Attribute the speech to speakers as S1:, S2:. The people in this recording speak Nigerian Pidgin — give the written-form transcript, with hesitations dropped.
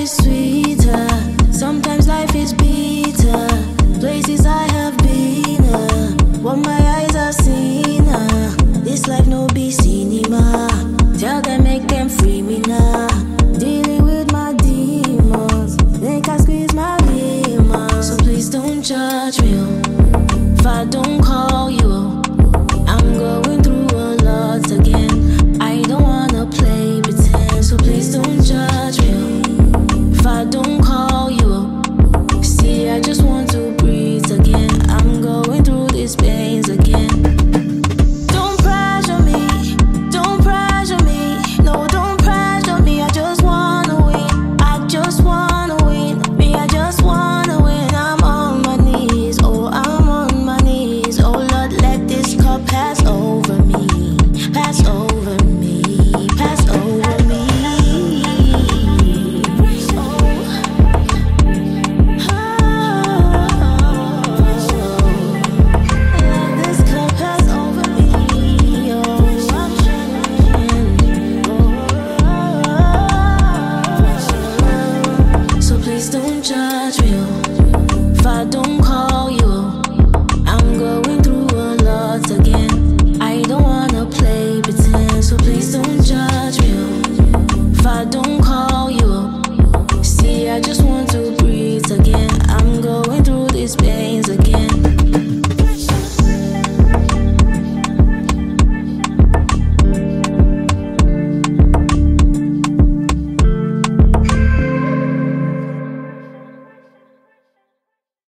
S1: is sweeter. Sometimes life is bitter. Places I have been, what my eyes have seen. This life no be cinema. Tell them